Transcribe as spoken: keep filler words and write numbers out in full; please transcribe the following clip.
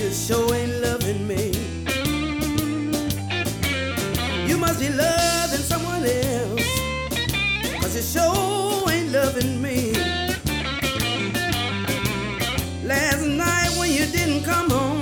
you sure ain't loving me. You must be loving someone else, 'cause you sure ain't loving me. Last night when you didn't come home,